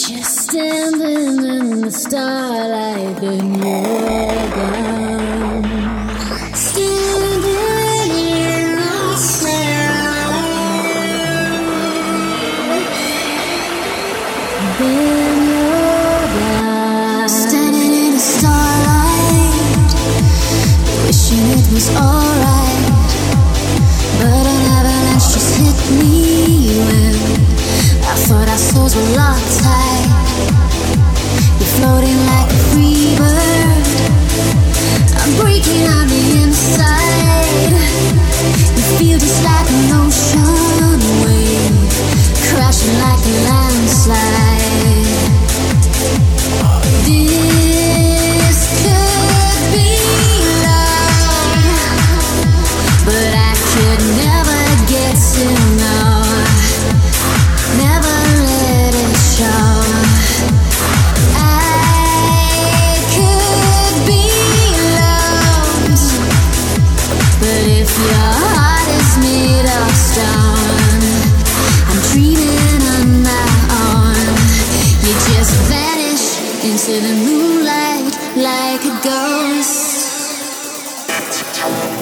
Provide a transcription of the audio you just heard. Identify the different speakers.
Speaker 1: Just standing in the starlight, then you're gone. Standing in the starlight, then you're gone. Standing in the starlight, wishing it was alright, but an avalanche just hit me when I thought our souls were locked tight. You're floating like a free bird, I'm breaking on the inside. You feel just like an ocean wave, crashing like a landslide. This could be love, but I could never get to know. Never let it show. I could be loved, but if your heart is made of stone, I'm dreaming on my own. You just vanish into the moonlight like a ghost.